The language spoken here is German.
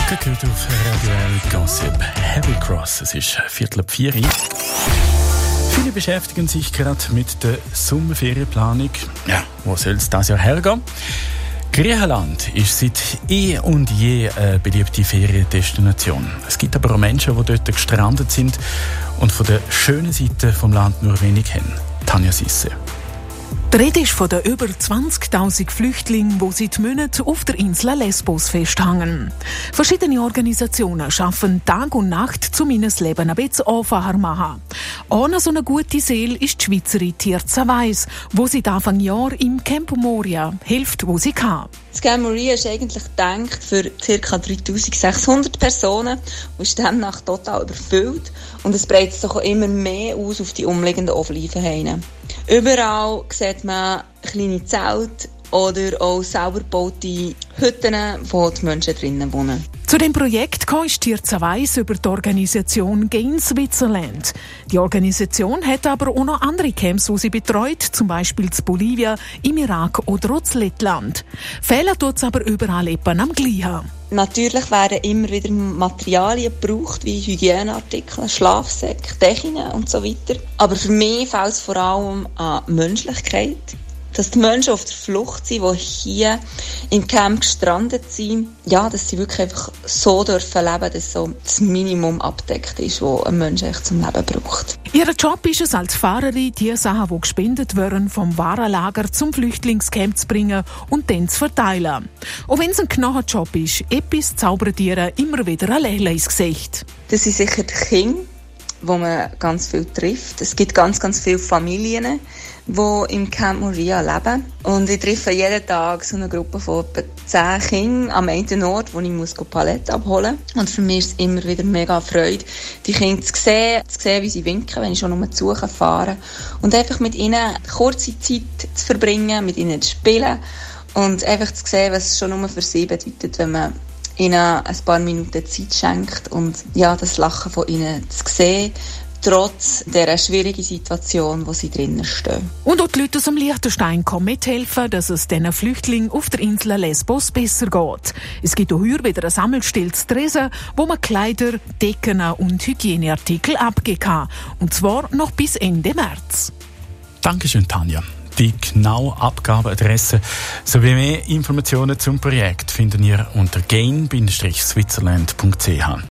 Gehört auf Radio Gossip Heavy Cross. Es ist 3:45. Viele beschäftigen sich gerade mit der Sommerferienplanung. Ja, wo soll es dieses Jahr hergehen? Griechenland ist seit eh und je eine beliebte Feriendestination. Es gibt aber auch Menschen, die dort gestrandet sind und von der schönen Seite vom Land nur wenig haben. Tanja Sisse. Die Rede ist von den über 20.000 Flüchtlingen, die seit Monaten auf der Insel Lesbos festhängen. Verschiedene Organisationen arbeiten Tag und Nacht, um ihnen das Leben ein bisschen einfacher zu machen. Eine so eine gute Seele ist die Schweizerin Tirza Weiss, die seit Anfang Jahr im Camp Moria hilft, wo sie kann. Das Camp Moria ist eigentlich gedacht für ca. 3'600 Personen und ist demnach total überfüllt. Und es breitet sich auch immer mehr aus auf die umliegenden Olivenhaine. Überall sieht man kleine Zelte oder auch selber gebaute Hütten, wo die Menschen drinnen wohnen. Zu dem Projekt kam Tirza Weiss über die Organisation Gain Switzerland. Die Organisation hat aber auch noch andere Camps, die sie betreut, zum Beispiel in Bolivien, im Irak oder auch in Lettland. Fehlen tut es aber überall eben am Gleichen. Natürlich werden immer wieder Materialien gebraucht, wie Hygieneartikel, Schlafsäcke, Decken und so weiter. Aber für mich fällt es vor allem an Menschlichkeit. Dass die Menschen auf der Flucht sind, die hier im Camp gestrandet sind, ja, dass sie wirklich einfach so dürfen leben, dass so das Minimum abdeckt ist, was ein Mensch echt zum Leben braucht. Ihr Job ist es als Fahrerin, die Sachen, die gespendet werden, vom Warenlager zum Flüchtlingscamp zu bringen und dann zu verteilen. Auch wenn es ein knapper Job ist, etwas zaubert ihr immer wieder ein Lächeln ins Gesicht. Das sind sicher die Kinder, wo man ganz viel trifft. Es gibt ganz, ganz viele Familien, die im Camp Moria leben. Und ich treffe jeden Tag so eine Gruppe von etwa 10 Kindern am einen Ort, wo ich Paletten abholen muss. Und für mich ist es immer wieder mega Freude, die Kinder zu sehen, wie sie winken, wenn ich schon nur zu suchen fahre. Und einfach mit ihnen kurze Zeit zu verbringen, mit ihnen zu spielen und einfach zu sehen, was es schon nur für sie bedeutet, wenn man ihnen ein paar Minuten Zeit schenkt und ja, das Lachen von ihnen zu sehen, trotz dieser schwierigen Situation, wo sie drinnen stehen. Und auch die Leute aus dem Liechtenstein kommen mithelfen, dass es diesen Flüchtlingen auf der Insel Lesbos besser geht. Es gibt auch hier wieder ein Sammelstell zu Tresen, wo man Kleider, Decken und Hygieneartikel abgeben kann. Und zwar noch bis Ende März. Dankeschön, Tanja. Die genaue Abgabeadresse sowie mehr Informationen zum Projekt finden ihr unter gain-switzerland.ch.